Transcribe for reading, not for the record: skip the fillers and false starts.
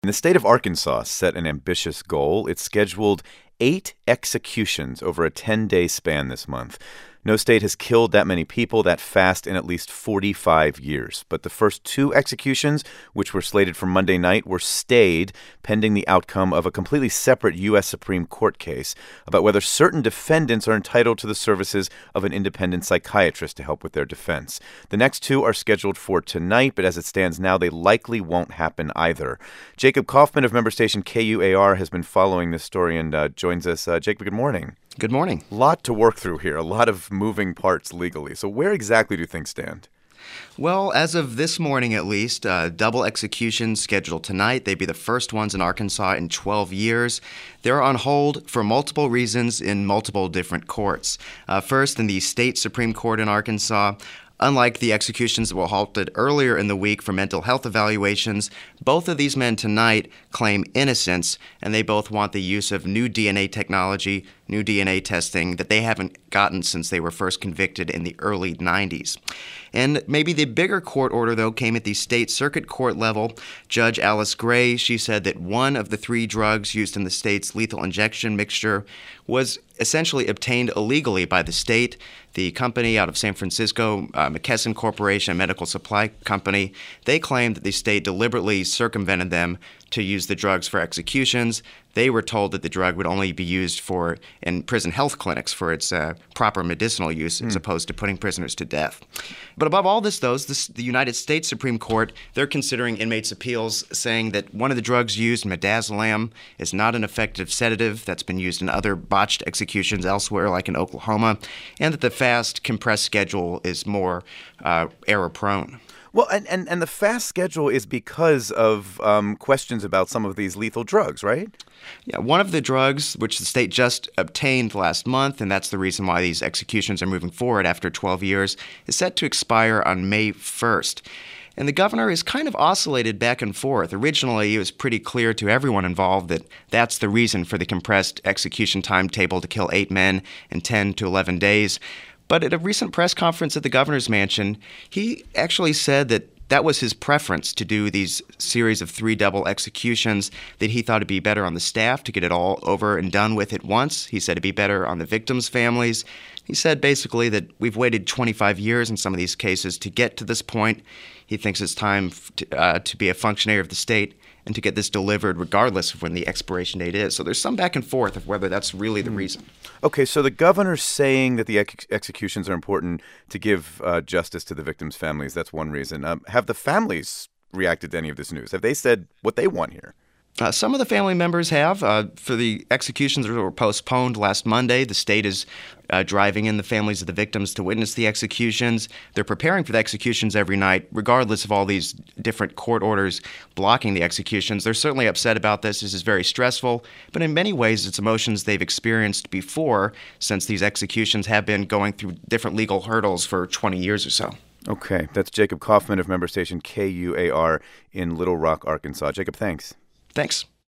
The state of Arkansas set an ambitious goal. It scheduled 8 executions over a 10-day span this month. No state has killed that many people that fast in at least 45 years. But the first 2 executions, which were slated for Monday night, were stayed pending the outcome of a completely separate U.S. Supreme Court case about whether certain defendants are entitled to the services of an independent psychiatrist to help with their defense. The next 2 are scheduled for tonight, but as it stands now, they likely won't happen either. Jacob Kaufman of member station KUAR has been following this story and joins us. Jacob, good morning. Good morning. A lot to work through here, a lot of moving parts legally. So where exactly do things stand? Well, as of this morning at least, double executions scheduled tonight. They'd be the first ones in Arkansas in 12 years. They're on hold for multiple reasons in multiple different courts. First, in the state Supreme Court in Arkansas, unlike the executions that were halted earlier in the week for mental health evaluations, both of these men tonight claim innocence, and they both want the use of new DNA technology, new DNA testing that they haven't gotten since they were first convicted in the early 90s. And maybe the bigger court order, though, came at the state circuit court level. Judge Alice Gray, she said that one of the 3 drugs used in the state's lethal injection mixture was essentially obtained illegally by the state. The company out of San Francisco, McKesson Corporation, a medical supply company, they claimed that the state deliberately circumvented them to use the drugs for executions. They were told that the drug would only be used in prison health clinics for its proper medicinal use as opposed to putting prisoners to death. But above all this, though, the United States Supreme Court, they're considering inmates' appeals, saying that one of the drugs used, midazolam, is not an effective sedative that's been used in other botched executions elsewhere, like in Oklahoma, and that the fast, compressed schedule is more error-prone. Well, and the fast schedule is because of questions about some of these lethal drugs, right? Yeah, one of the drugs, which the state just obtained last month, and that's the reason why these executions are moving forward after 12 years, is set to expire on May 1st. And the governor is kind of oscillated back and forth. Originally, it was pretty clear to everyone involved that that's the reason for the compressed execution timetable to kill 8 men in 10 to 11 days. But at a recent press conference at the governor's mansion, he actually said that that was his preference to do these series of 3 double executions, that he thought it'd be better on the staff to get it all over and done with at once. He said it'd be better on the victims' families. He said basically that we've waited 25 years in some of these cases to get to this point. He thinks it's time to be a functionary of the state and to get this delivered regardless of when the expiration date is. So there's some back and forth of whether that's really the reason. Okay, so the governor's saying that the executions are important to give justice to the victims' families. That's one reason. Have the families reacted to any of this news? Have they said what they want here? Some of the family members have. For the executions that were postponed last Monday, the state is driving in the families of the victims to witness the executions. They're preparing for the executions every night, regardless of all these different court orders blocking the executions. They're certainly upset about this. This is very stressful, but in many ways it's emotions they've experienced before, since these executions have been going through different legal hurdles for 20 years or so. Okay, that's Jacob Kaufman of member station KUAR in Little Rock, Arkansas. Jacob, thanks. Thanks.